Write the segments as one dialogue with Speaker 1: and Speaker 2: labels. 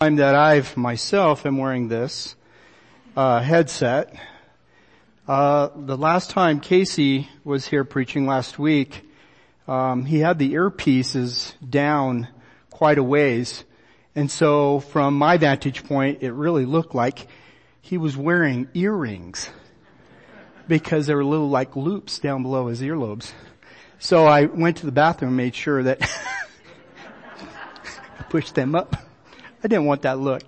Speaker 1: Time that I've myself am wearing this headset. The last time Casey was here preaching last week, he had the earpieces down quite a ways. And so from my vantage point, it really looked like he was wearing earrings because there were little like loops down below his earlobes. So I went to the bathroom and made sure that I pushed them up. I didn't want that look.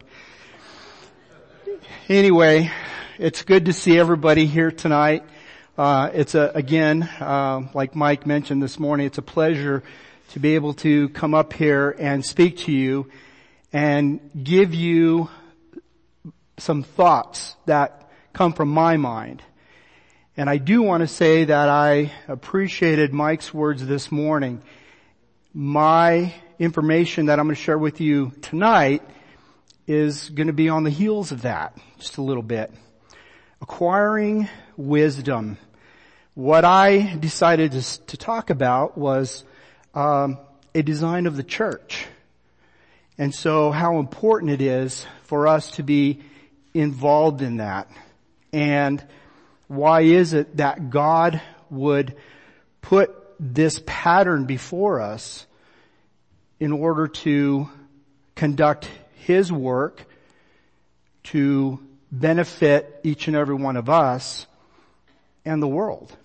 Speaker 1: Anyway, it's good to see everybody here tonight. It's again, like Mike mentioned this morning, it's a pleasure to be able to come up here and speak to you and give you some thoughts that come from my mind. And I do want to say that I appreciated Mike's words this morning. My information that I'm going to share with you tonight is going to be on the heels of that, just a little bit. Acquiring wisdom. What I decided to talk about was a design of the church. And so how important it is for us to be involved in that. And why is it that God would put this pattern before us in order to conduct His work to benefit each and every one of us and the world?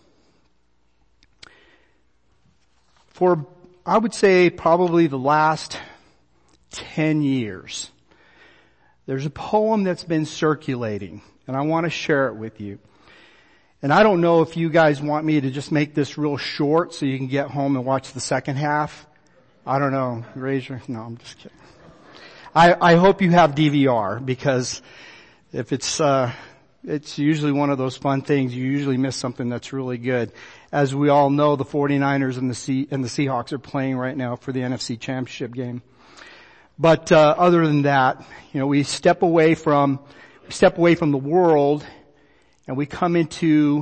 Speaker 1: For, I would say, probably the last 10 years, there's a poem that's been circulating, and I want to share it with you. And I don't know if you guys want me to just make this real short so you can get home and watch the second half. I don't know. No, I'm just kidding. I hope you have DVR, because if it's usually one of those fun things. You usually miss something that's really good. As we all know, the 49ers and the Seahawks are playing right now for the NFC Championship game. But other than that, we step away from the world and we come into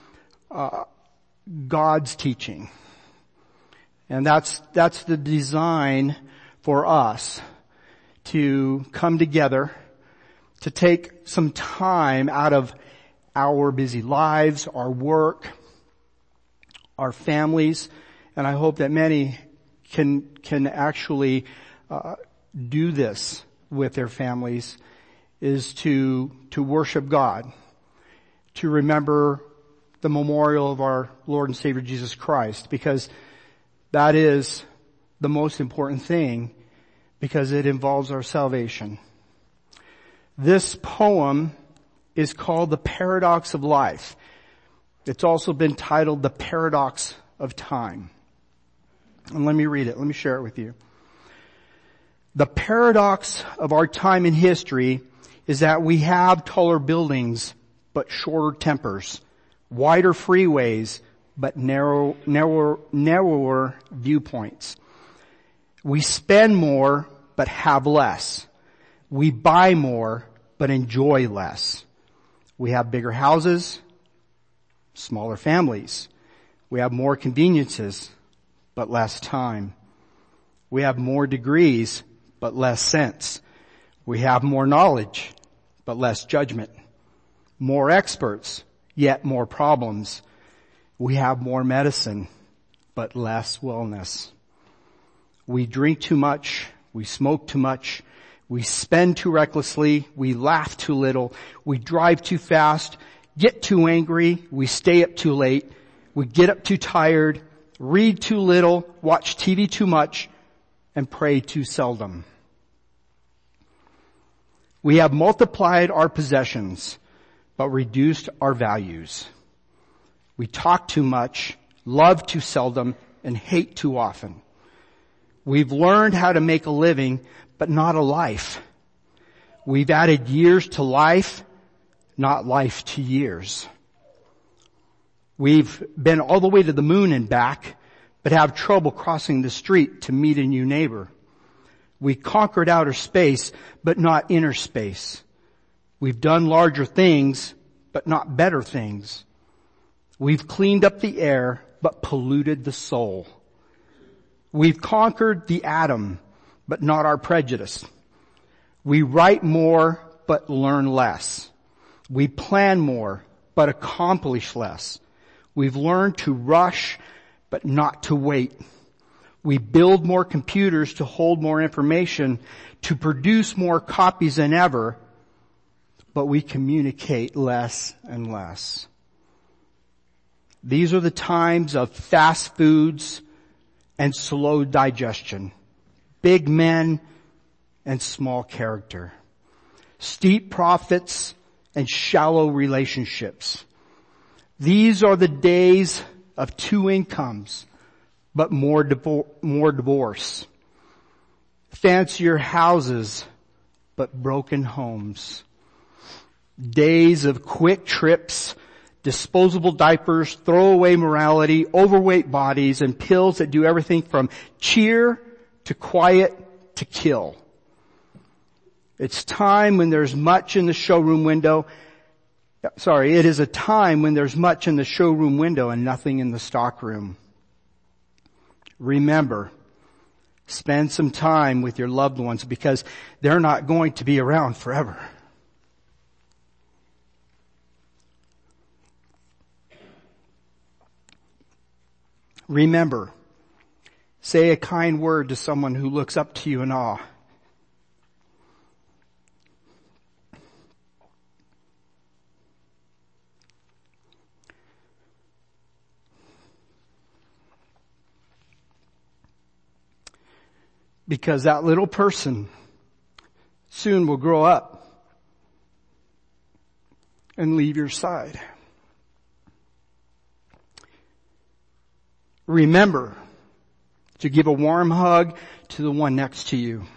Speaker 1: God's teaching. And that's the design for us, to come together, to take some time out of our busy lives, our work, our families, and I hope that many can actually do this with their families, is to worship God, to remember the memorial of our Lord and Savior Jesus Christ, because that is the most important thing, because it involves our salvation. This poem is called The Paradox of Life. It's also been titled The Paradox of Time. And let me read it. Let me share it with you. The paradox of our time in history is that we have taller buildings but shorter tempers, wider freeways but narrower viewpoints. We spend more but have less. We buy more but enjoy less. We have bigger houses, smaller families. We have more conveniences but less time. We have more degrees but less sense. We have more knowledge but less judgment. More experts, yet more problems. We have more medicine but less wellness. We drink too much. We smoke too much. We spend too recklessly. We laugh too little. We drive too fast. Get too angry. We stay up too late. We get up too tired. Read too little. Watch TV too much. And pray too seldom. We have multiplied our possessions, but reduced our values. We talk too much, love too seldom, and hate too often. We've learned how to make a living, but not a life. We've added years to life, not life to years. We've been all the way to the moon and back, but have trouble crossing the street to meet a new neighbor. We conquered outer space, but not inner space. We've done larger things, but not better things. We've cleaned up the air, but polluted the soul. We've conquered the atom, but not our prejudice. We write more, but learn less. We plan more, but accomplish less. We've learned to rush, but not to wait. We build more computers to hold more information, to produce more copies than ever, but we communicate less and less. These are the times of fast foods and slow digestion, big men and small character, steep profits and shallow relationships. These are the days of two incomes, but more divorce. Fancier houses, but broken homes. Days of quick trips, disposable diapers, throwaway morality, overweight bodies, and pills that do everything from cheer to quiet to kill. It's time when there's much in the showroom window. It is a time when there's much in the showroom window and nothing in the stockroom. Remember, spend some time with your loved ones because they're not going to be around forever. Remember, say a kind word to someone who looks up to you in awe. Because that little person soon will grow up and leave your side. Remember to give a warm hug to the one next to you.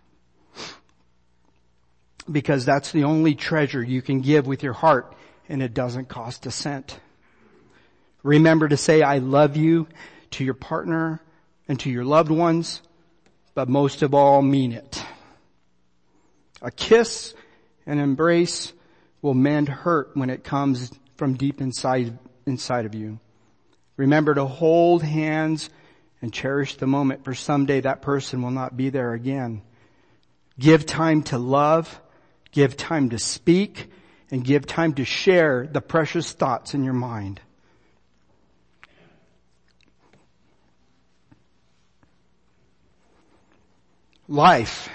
Speaker 1: Because that's the only treasure you can give with your heart, and it doesn't cost a cent. Remember to say I love you to your partner and to your loved ones, but most of all, mean it. A kiss, an embrace will mend hurt when it comes from deep inside of you. Remember to hold hands and cherish the moment, for someday that person will not be there again. Give time to love, give time to speak, and give time to share the precious thoughts in your mind. Life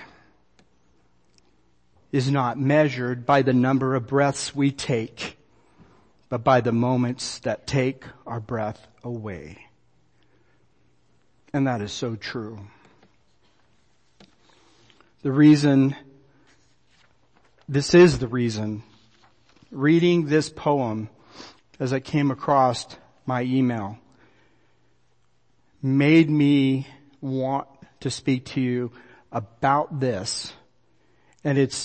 Speaker 1: is not measured by the number of breaths we take, but by the moments that take our breath away. And that is so true. This is the reason, reading this poem as I came across my email made me want to speak to you about this. And it's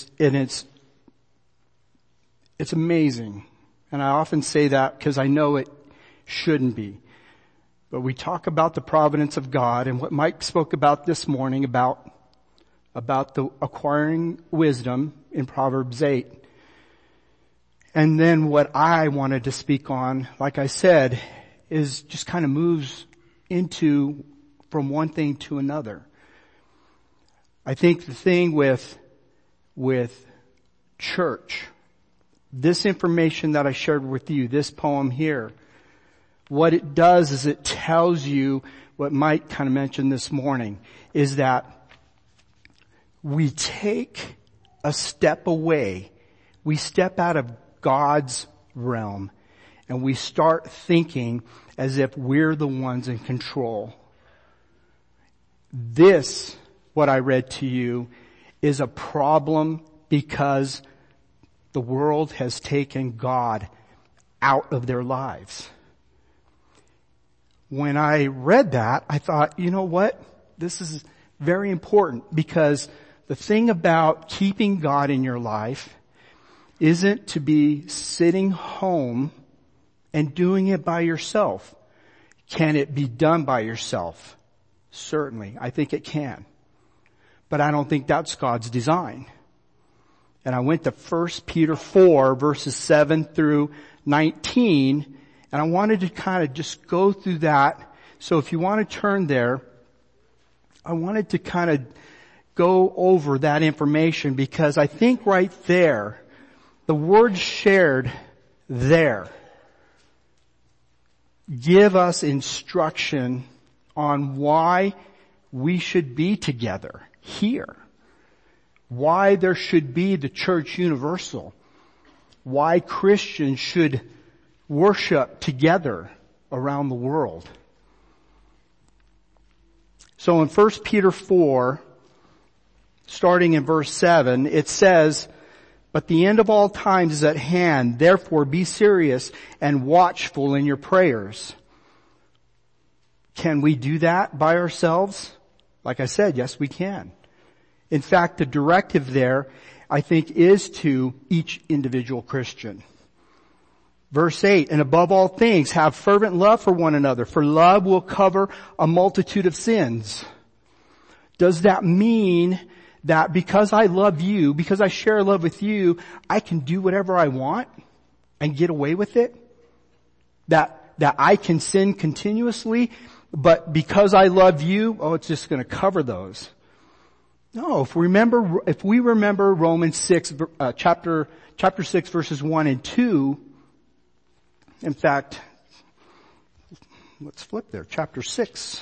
Speaker 1: amazing. And I often say that because I know it shouldn't be. But we talk about the providence of God and what Mike spoke about this morning about the acquiring wisdom in Proverbs 8. And then what I wanted to speak on, like I said, is just kind of moves into from one thing to another. I think the thing with church, this information that I shared with you, this poem here, what it does is it tells you what Mike kind of mentioned this morning, is that we take a step away. We step out of God's realm and we start thinking as if we're the ones in control. This, what I read to you, is a problem because the world has taken God out of their lives. When I read that, I thought, you know what? This is very important, because the thing about keeping God in your life isn't to be sitting home and doing it by yourself. Can it be done by yourself? Certainly. I think it can. But I don't think that's God's design. And I went to 1 Peter 4 verses 7 through 19, and I wanted to kind of just go through that. So if you want to turn there, I wanted to kind of go over that information because I think right there, the words shared there give us instruction on why we should be together here. Why there should be the church universal. Why Christians should worship together around the world. So in 1 Peter 4, starting in verse 7, it says, "But the end of all times is at hand. Therefore be serious and watchful in your prayers." Can we do that by ourselves? Like I said, yes, we can. In fact, the directive there, I think, is to each individual Christian. Verse 8, "And above all things, have fervent love for one another, for love will cover a multitude of sins." Does that mean that because I love you, because I share love with you, I can do whatever I want and get away with it? That I can sin continuously, but because I love you, it's just going to cover those. No, if we remember Romans 6, chapter 6 verses 1 and 2, in fact, let's flip there, chapter 6,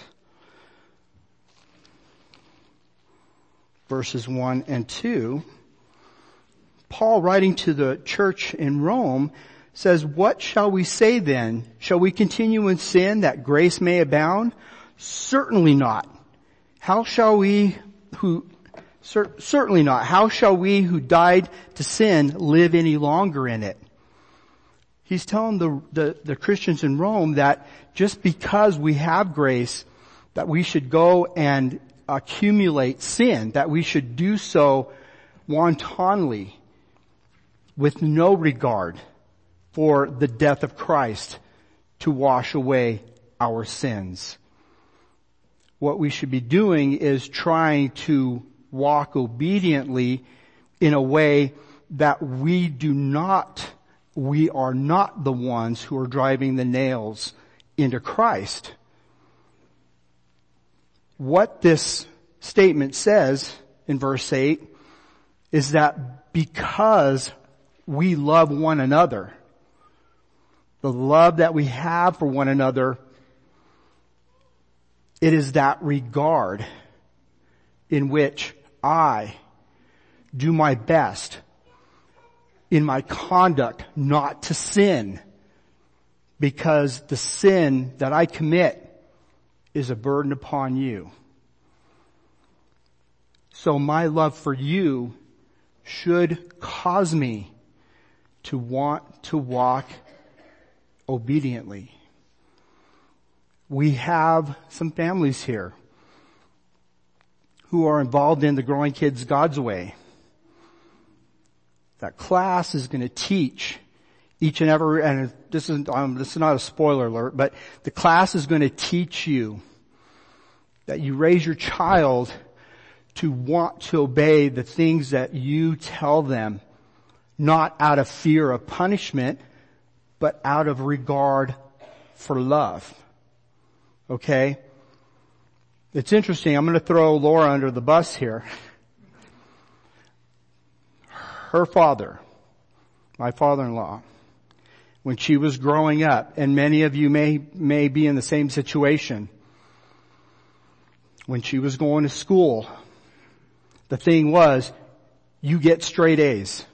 Speaker 1: verses 1 and 2, Paul, writing to the church in Rome, says, "What shall we say then? Shall we continue in sin that grace may abound? Certainly not. Certainly not. How shall we who died to sin live any longer in it?" He's telling the Christians in Rome that just because we have grace, that we should go and accumulate sin, that we should do so wantonly with no regard for the death of Christ to wash away our sins. What we should be doing is trying to walk obediently in a way that we are not the ones who are driving the nails into Christ. What this statement says in verse 8 is that because we love one another, the love that we have for one another, it is that regard in which I do my best in my conduct not to sin, because the sin that I commit is a burden upon you. So my love for you should cause me to want to walk obediently. We have some families here who are involved in the Growing Kids God's Way. That class is going to teach each and every, and this is not a spoiler alert, but the class is going to teach you that you raise your child to want to obey the things that you tell them, not out of fear of punishment, but out of regard for love. Okay? It's interesting. I'm going to throw Laura under the bus here. Her father, my father-in-law, when she was growing up, and many of you may be in the same situation, when she was going to school, the thing was, you get straight A's.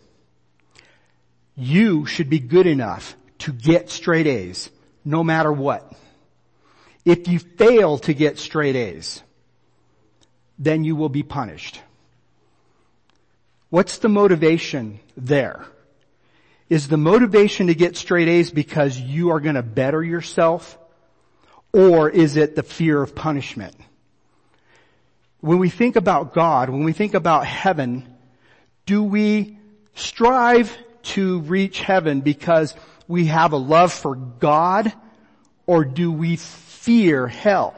Speaker 1: You should be good enough to get straight A's, no matter what. If you fail to get straight A's, then you will be punished. What's the motivation there? Is the motivation to get straight A's because you are going to better yourself? Or is it the fear of punishment? When we think about God, when we think about heaven, do we strive to reach heaven because we have a love for God, or do we fear hell?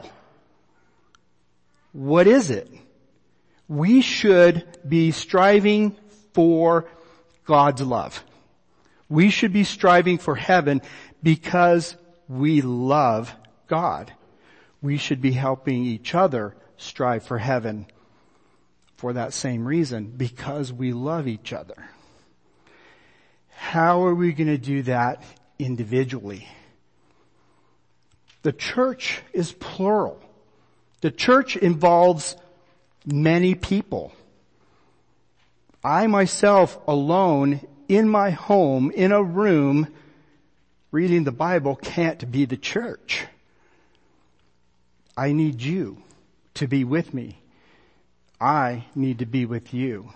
Speaker 1: What is it? We should be striving for God's love. We should be striving for heaven because we love God. We should be helping each other strive for heaven. for that same reason, because we love each other. How are we going to do that individually? The church is plural. The church involves many people. I myself alone in my home, in a room, reading the Bible can't be the church. I need you to be with me. I need to be with you.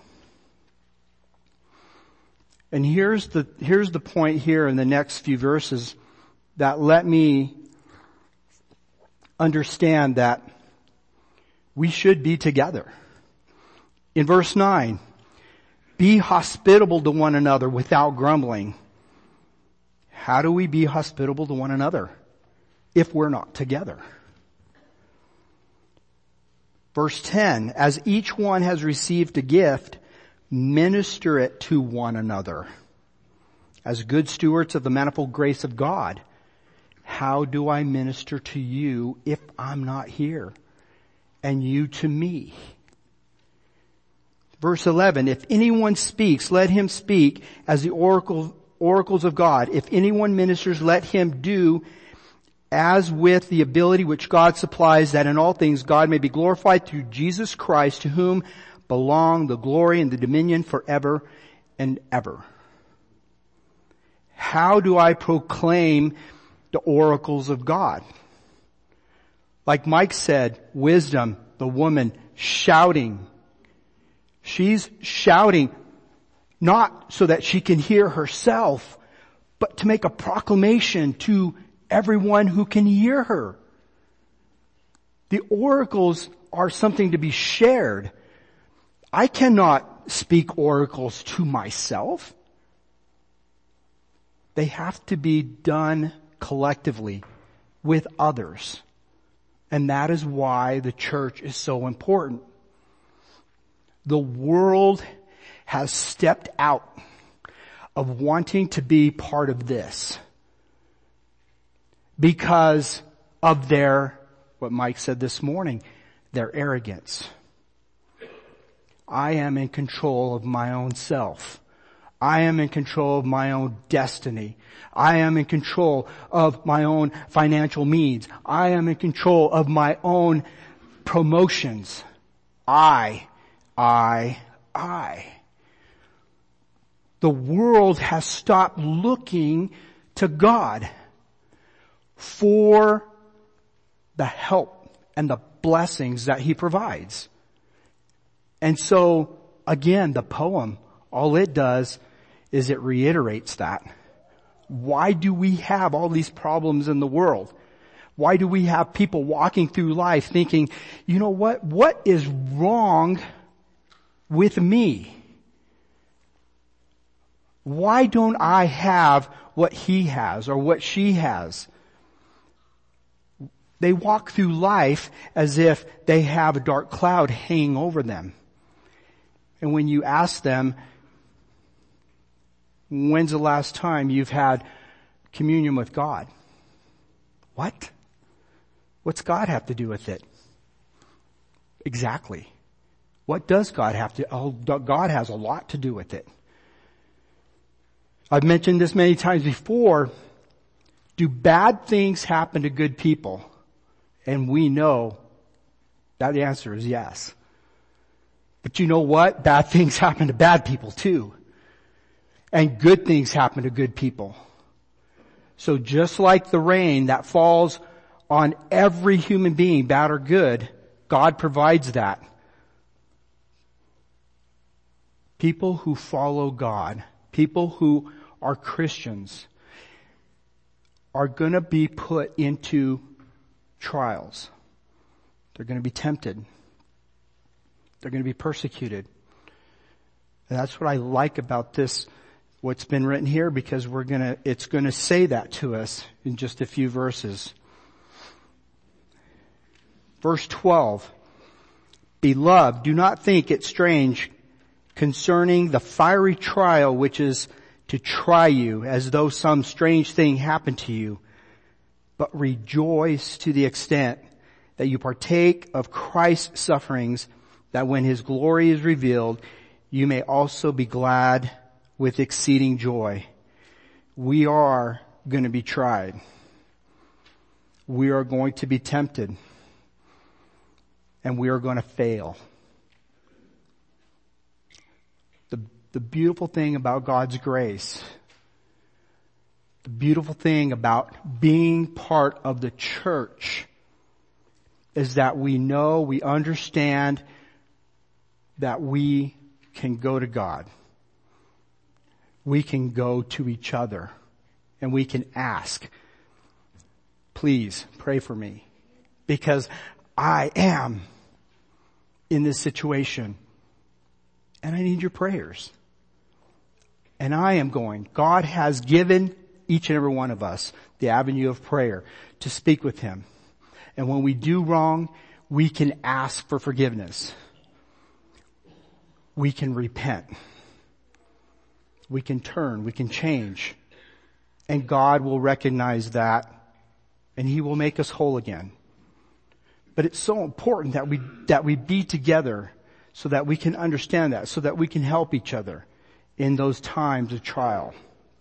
Speaker 1: And here's the point here in the next few verses that let me understand that we should be together. In verse 9, be hospitable to one another without grumbling. How do we be hospitable to one another if we're not together? Verse 10, as each one has received a gift, minister it to one another as good stewards of the manifold grace of God. How do I minister to you if I'm not here? And you to me. Verse 11, if anyone speaks, let him speak as the oracles of God. If anyone ministers, let him do as with the ability which God supplies, that in all things God may be glorified through Jesus Christ, to whom belong the glory and the dominion forever and ever. How do I proclaim the oracles of God? Like Mike said, wisdom, the woman shouting. She's shouting not so that she can hear herself, but to make a proclamation to everyone who can hear her. The oracles are something to be shared. I cannot speak oracles to myself. They have to be done collectively with others. And that is why the church is so important. The world has stepped out of wanting to be part of this because of their, what Mike said this morning, their arrogance. I am in control of my own self. I am in control of my own destiny. I am in control of my own financial means. I am in control of my own promotions. I. The world has stopped looking to God for the help and the blessings that He provides. And so, again, the poem, all it does is it reiterates that. Why do we have all these problems in the world? Why do we have people walking through life thinking, you know what? What is wrong with me? Why don't I have what he has or what she has? They walk through life as if they have a dark cloud hanging over them. And when you ask them, when's the last time you've had communion with God? What? What's God have to do with it? Exactly. What does God have to? Oh, God has a lot to do with it. I've mentioned this many times before. Do bad things happen to good people? And we know that the answer is yes. But you know what? Bad things happen to bad people too. And good things happen to good people. So just like the rain that falls on every human being, bad or good, God provides that. People who follow God, people who are Christians, are going to be put into trials. They're going to be tempted. They're going to be persecuted. And that's what I like about this, what's been written here, because it's going to say that to us in just a few verses. Verse 12. Beloved, do not think it strange concerning the fiery trial which is to try you, as though some strange thing happened to you, but rejoice to the extent that you partake of Christ's sufferings, that when his glory is revealed, you may also be glad with exceeding joy. We are going to be tried. We are going to be tempted. And we are going to fail. The beautiful thing about God's grace, the beautiful thing about being part of the church, is that we know, we understand that we can go to God. We can go to each other. And we can ask, please pray for me. Because I am in this situation. And I need your prayers. And I am going. God has given each and every one of us the avenue of prayer to speak with him. And when we do wrong, we can ask for forgiveness. We can repent. We can turn. We can change. And God will recognize that. And he will make us whole again. But it's so important that we be together so that we can understand that, so that we can help each other in those times of trial.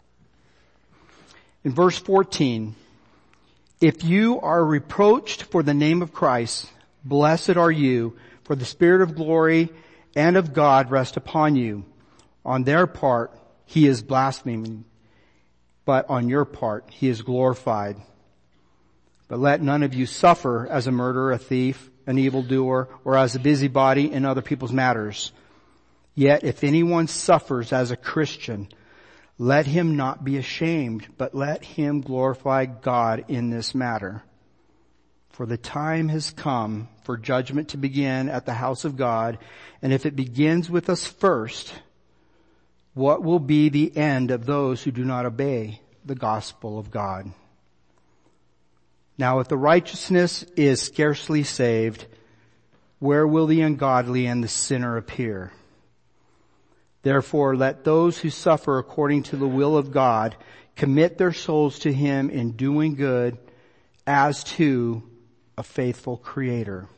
Speaker 1: In verse 14, if you are reproached for the name of Christ, blessed are you, for the Spirit of glory and of God rest upon you. On their part, he is blaspheming, but on your part, he is glorified. But let none of you suffer as a murderer, a thief, an evildoer, or as a busybody in other people's matters. Yet if anyone suffers as a Christian, let him not be ashamed, but let him glorify God in this matter. For the time has come for judgment to begin at the house of God, and if it begins with us first, what will be the end of those who do not obey the gospel of God? Now if the righteousness is scarcely saved, where will the ungodly and the sinner appear? Therefore let those who suffer according to the will of God commit their souls to him in doing good as to a faithful Creator.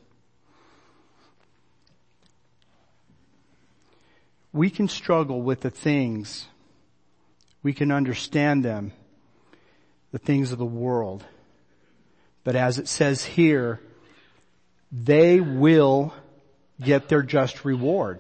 Speaker 1: We can struggle with the things. We can understand them, the things of the world. But as it says here, they will get their just reward.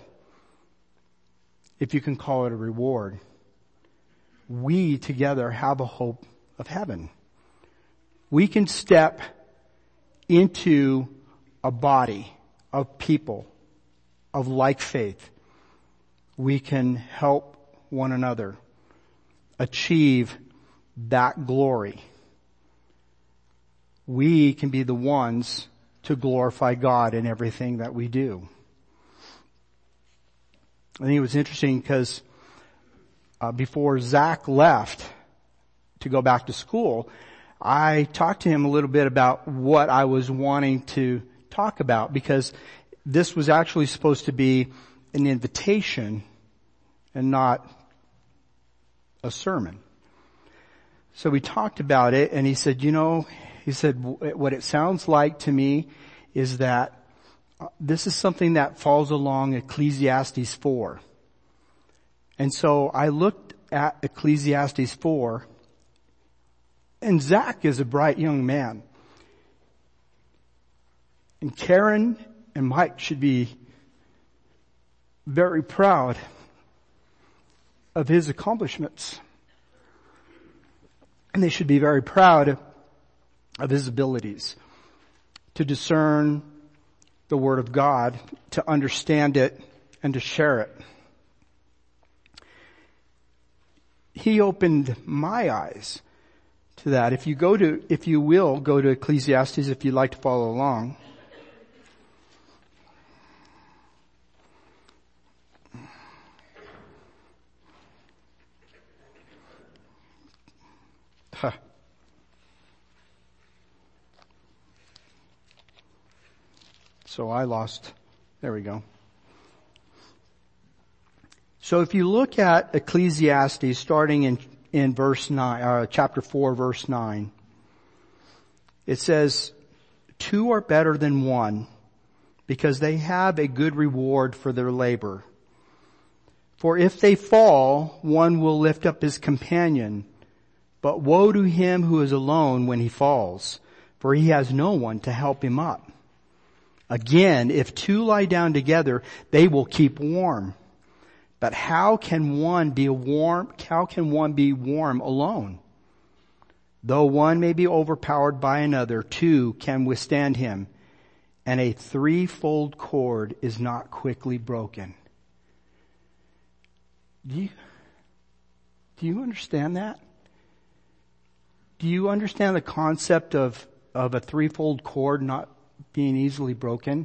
Speaker 1: If you can call it a reward. We together have a hope of heaven. We can step into a body of people of like faith. We can help one another achieve that glory. We can be the ones to glorify God in everything that we do. I think it was interesting because before Zach left to go back to school, I talked to him a little bit about what I was wanting to talk about, because this was actually supposed to be an invitation and not a sermon. So we talked about it, and he said, what it sounds like to me is that this is something that falls along Ecclesiastes 4. And so I looked at Ecclesiastes 4, and Zach is a bright young man. And Karen and Mike should be very proud of his accomplishments. And they should be very proud of his abilities to discern the Word of God, to understand it, and to share it. He opened my eyes to that. If you will go to Ecclesiastes, if you'd like to follow along. So there we go. So if you look at Ecclesiastes starting in verse 9, chapter 4 verse 9, it says, 2 are better than one because they have a good reward for their labor. For if they fall, one will lift up his companion. But woe to him who is alone when he falls, for he has no one to help him up. Again, if two lie down together, they will keep warm. But how can one be warm alone? Though one may be overpowered by another, two can withstand him, and a threefold cord is not quickly broken. Do you understand that? Do you understand the concept of a threefold cord not being easily broken?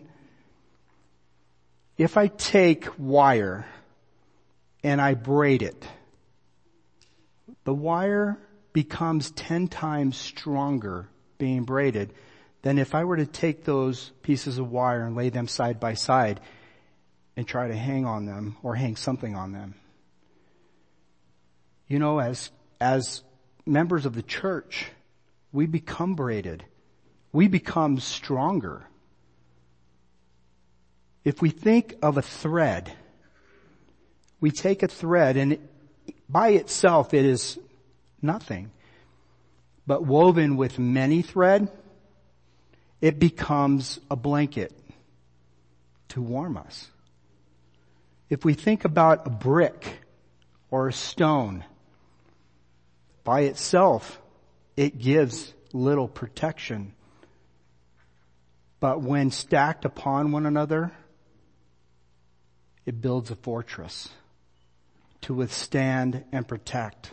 Speaker 1: If I take wire and I braid it, the wire becomes 10 times stronger being braided than if I were to take those pieces of wire and lay them side by side and try to hang on them or hang something on them. You know, as members of the church, we become braided. We become stronger. If we think of a thread, we take a thread and by itself it is nothing. But woven with many thread, it becomes a blanket to warm us. If we think about a brick or a stone, by itself, it gives little protection. But when stacked upon one another, it builds a fortress to withstand and protect.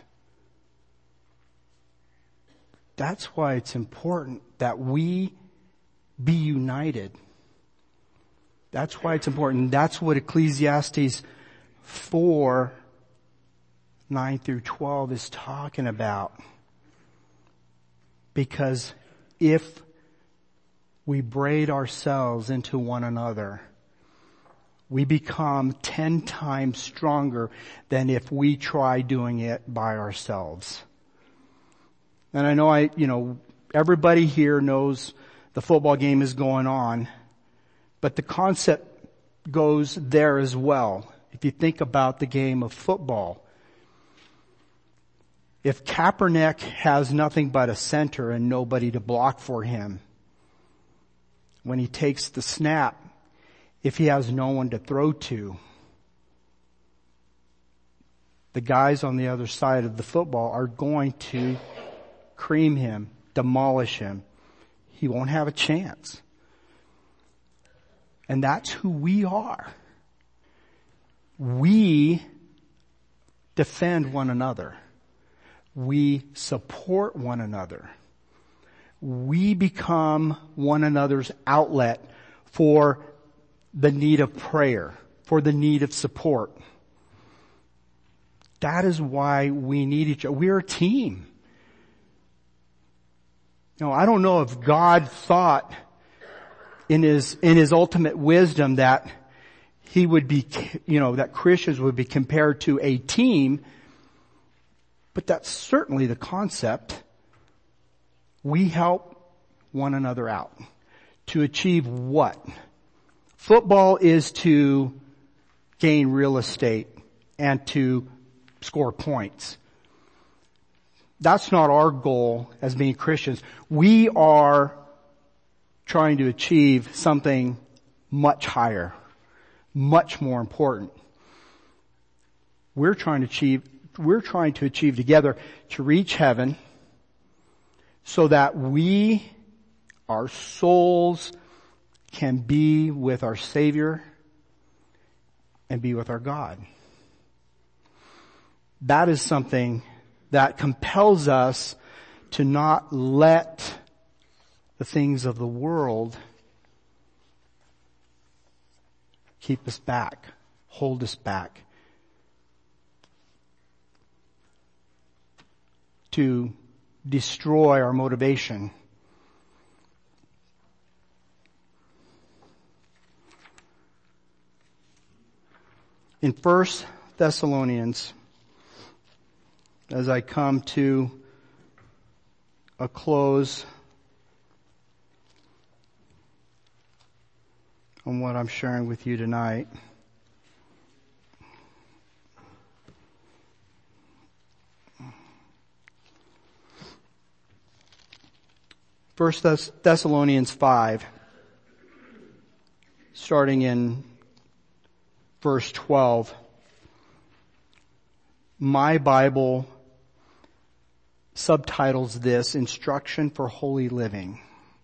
Speaker 1: That's why it's important that we be united. That's why it's important. That's what Ecclesiastes 4, 9 through 12 is talking about. Because if we braid ourselves into one another, we become 10 times stronger than if we try doing it by ourselves. And I know everybody here knows the football game is going on, but the concept goes there as well. If you think about the game of football, if Kaepernick has nothing but a center and nobody to block for him, when he takes the snap, if he has no one to throw to, the guys on the other side of the football are going to cream him, demolish him. He won't have a chance. And that's who we are. We defend one another. We support one another. We become one another's outlet for the need of prayer, for the need of support. That is why we need each other. We're a team. I don't know if God thought in his ultimate wisdom that he would be, that Christians would be compared to a team, but that's certainly the concept. We help one another out to achieve what? Football is to gain real estate and to score points. That's not our goal as being Christians. We are trying to achieve something much higher, much more important. We're trying to achieve together to reach heaven so that our souls can be with our Savior and be with our God. That is something that compels us to not let the things of the world keep us back, hold us back, to destroy our motivation. In 1 Thessalonians, as I come to a close, on what I'm sharing with you tonight. First Thessalonians 5, starting in verse 12. My Bible subtitles this Instruction for Holy Living.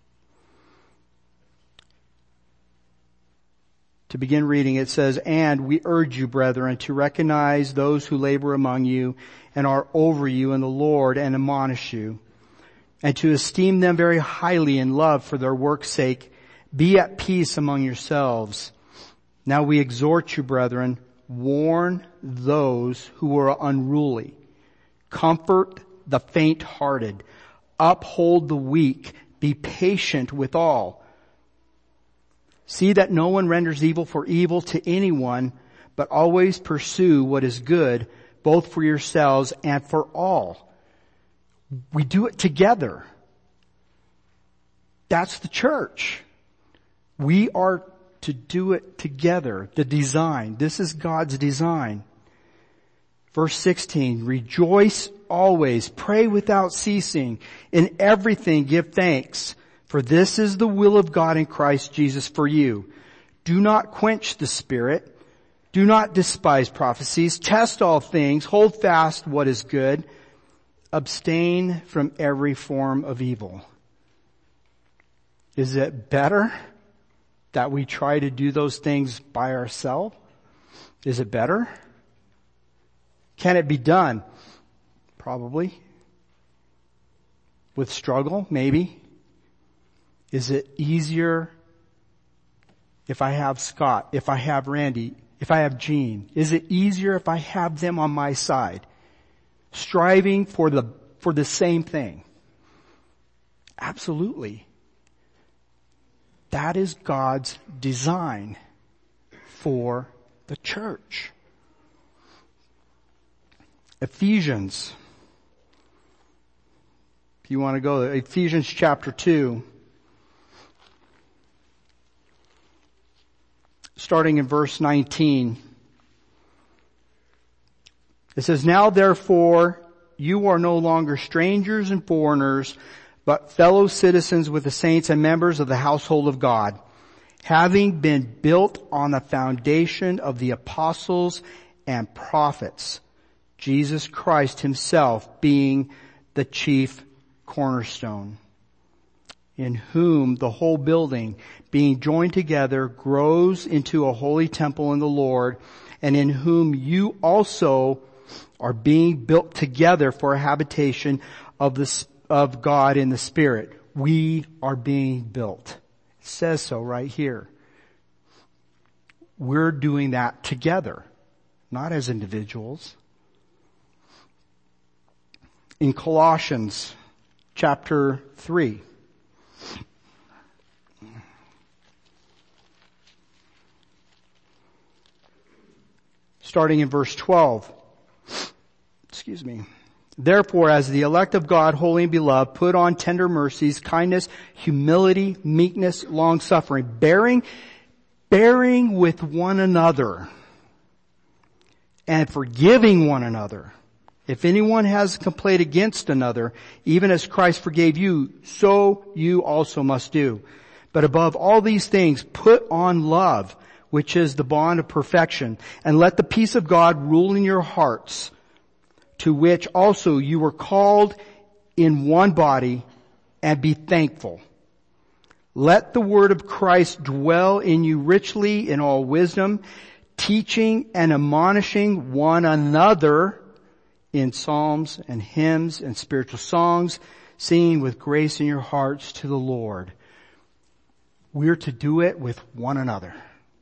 Speaker 1: To begin reading, it says, "And we urge you, brethren, to recognize those who labor among you and are over you in the Lord and admonish you, and to esteem them very highly in love for their work's sake. Be at peace among yourselves. Now we exhort you, brethren, warn those who are unruly. Comfort the faint-hearted. Uphold the weak. Be patient with all. See that no one renders evil for evil to anyone, but always pursue what is good, both for yourselves and for all." We do it together. That's the church. We are to do it together. The design. This is God's design. Verse 16, "Rejoice always, pray without ceasing, in everything give thanks, for this is the will of God in Christ Jesus for you. Do not quench the Spirit. Do not despise prophecies. Test all things. Hold fast what is good. Abstain from every form of evil." Is it better that we try to do those things by ourselves? Is it better? Can it be done? Probably. With struggle? Maybe. Is it easier if I have Scott, if I have Randy, if I have Gene? Is it easier if I have them on my side, striving for the same thing? Absolutely. That is God's design for the church. Ephesians. If you want to go there, Ephesians chapter 2. Starting in verse 19. It says, "Now therefore you are no longer strangers and foreigners, but fellow citizens with the saints and members of the household of God, having been built on the foundation of the apostles and prophets, Jesus Christ himself being the chief cornerstone, in whom the whole building, being joined together, grows into a holy temple in the Lord, and in whom you also are being built together for a habitation of God in the Spirit." We are being built. It says so right here. We're doing that together, not as individuals. In Colossians chapter 3. Starting in verse 12. "Therefore, as the elect of God, holy and beloved, put on tender mercies, kindness, humility, meekness, long-suffering, bearing with one another, and forgiving one another. If anyone has a complaint against another, even as Christ forgave you, so you also must do. But above all these things, put on love, which is the bond of perfection, and let the peace of God rule in your hearts, to which also you were called in one body, and be thankful. Let the word of Christ dwell in you richly in all wisdom, teaching and admonishing one another in psalms and hymns and spiritual songs, singing with grace in your hearts to the Lord." We're to do it with one another.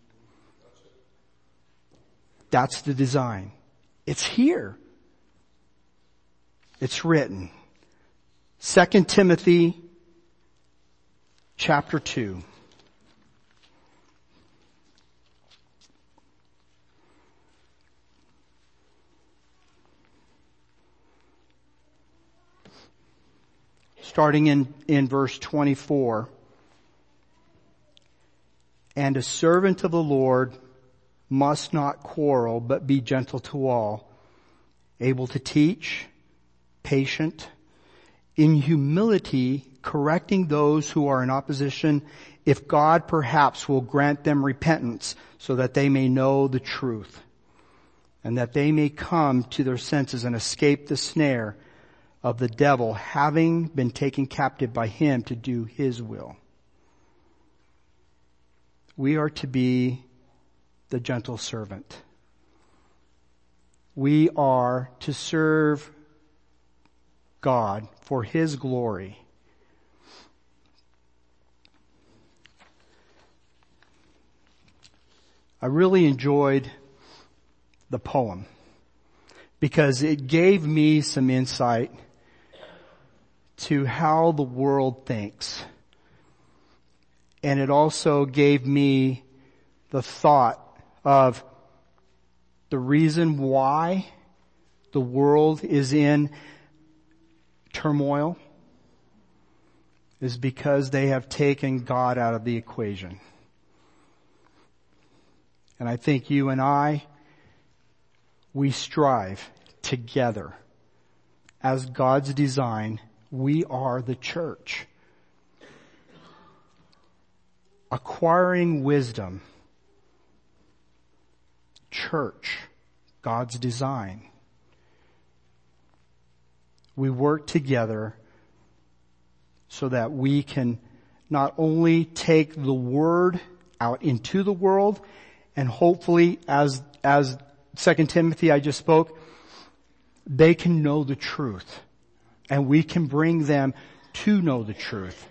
Speaker 1: That's the design. It's here. It's written. 2 Timothy chapter 2. Starting in verse 24. And a servant of the Lord must not quarrel, but be gentle to all, able to teach, patient, in humility, correcting those who are in opposition, if God perhaps will grant them repentance, so that they may know the truth, and that they may come to their senses and escape the snare of the devil, having been taken captive by him to do his will. We are to be the gentle servant. We are to serve God for his glory. I really enjoyed the poem because it gave me some insight to how the world thinks. And it also gave me the thought of the reason why the world is in turmoil is because they have taken God out of the equation. And I think you and I, we strive together. As God's design, we are the church. Acquiring wisdom. Church. God's design. We work together so that we can not only take the word out into the world, and hopefully, as 2 Timothy I just spoke, they can know the truth. And we can bring them to know the truth.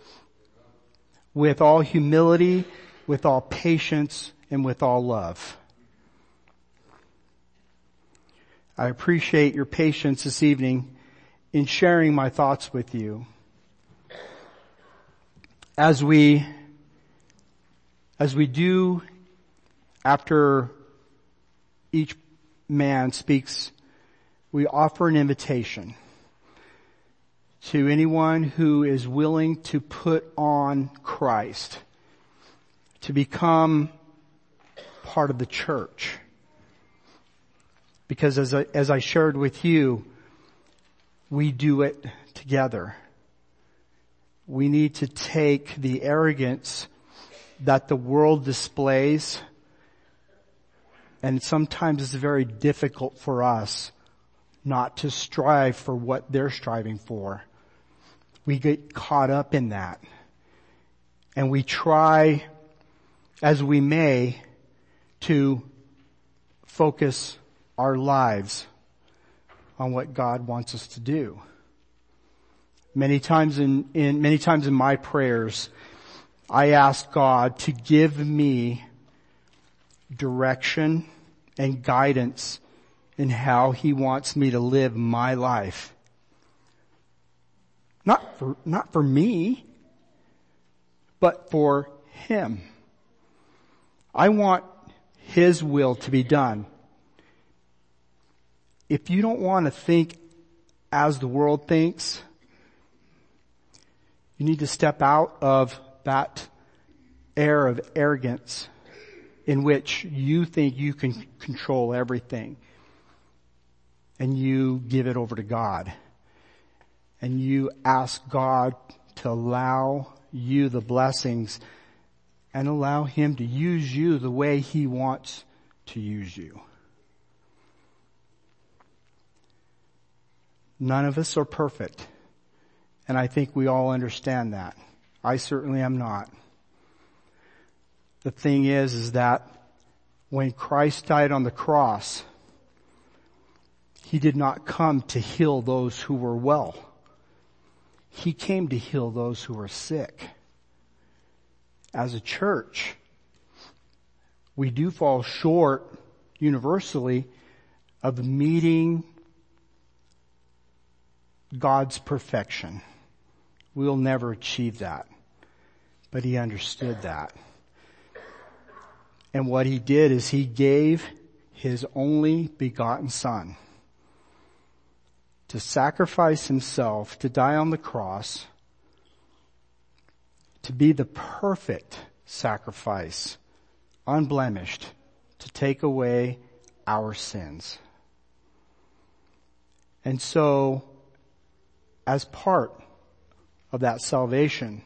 Speaker 1: With all humility, with all patience, and with all love. I appreciate your patience this evening in sharing my thoughts with you. As we do after each man speaks, we offer an invitation to anyone who is willing to put on Christ, to become part of the church. Because as I shared with you, we do it together. We need to take the arrogance that the world displays, and sometimes it's very difficult for us not to strive for what they're striving for. We get caught up in that. And we try, as we may, to focus our lives on what God wants us to do. Many times in my prayers, I ask God to give me direction and guidance in how He wants me to live my life. Not for me, but for Him. I want His will to be done. If you don't want to think as the world thinks, you need to step out of that air of arrogance in which you think you can control everything. And you give it over to God. And you ask God to allow you the blessings and allow Him to use you the way He wants to use you. None of us are perfect. And I think we all understand that. I certainly am not. The thing is that when Christ died on the cross, He did not come to heal those who were well. He came to heal those who were sick. As a church, we do fall short universally of meeting God's perfection. We'll never achieve that. But He understood that. And what He did is He gave His only begotten Son to sacrifice Himself, to die on the cross, to be the perfect sacrifice, unblemished, to take away our sins. And so, as part of that salvation,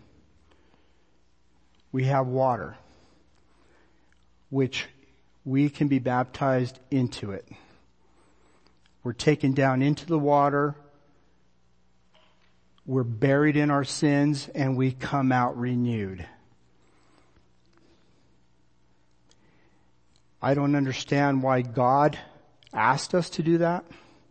Speaker 1: we have water, which we can be baptized into it. We're taken down into the water, we're buried in our sins, and we come out renewed. I don't understand why God asked us to do that,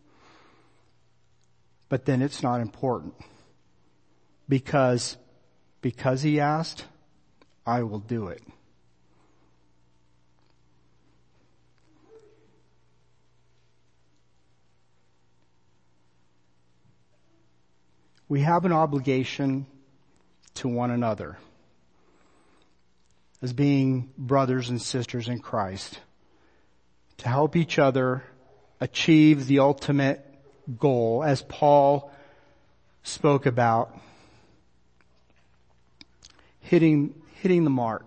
Speaker 1: but then it's not important. Because He asked, I will do it. We have an obligation to one another as being brothers and sisters in Christ to help each other achieve the ultimate goal, as Paul spoke about, hitting the mark.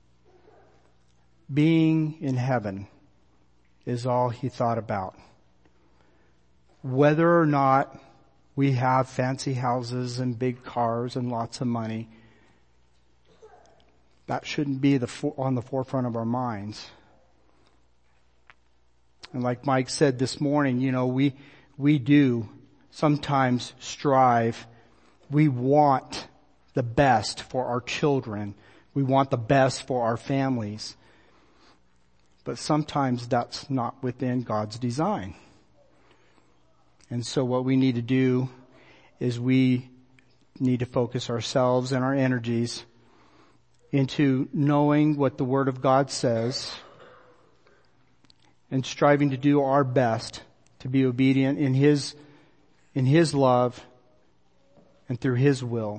Speaker 1: Being in heaven is all he thought about. Whether or not we have fancy houses and big cars and lots of money, that shouldn't be on the forefront of our minds. And like Mike said this morning, we do sometimes strive. We want the best for our children. We want the best for our families. But sometimes that's not within God's design. And so what we need to do is we need to focus ourselves and our energies into knowing what the Word of God says and striving to do our best to be obedient in His love and through His will.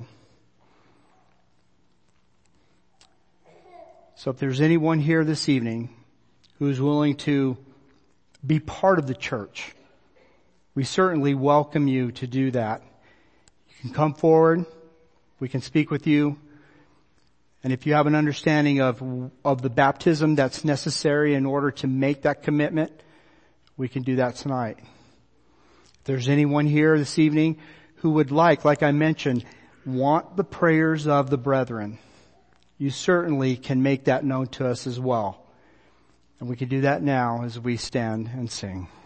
Speaker 1: So if there's anyone here this evening who is willing to be part of the church, we certainly welcome you to do that. You can come forward. We can speak with you. And if you have an understanding of the baptism that's necessary in order to make that commitment, we can do that tonight. If there's anyone here this evening who would like I mentioned, want the prayers of the brethren, you certainly can make that known to us as well. And we can do that now as we stand and sing.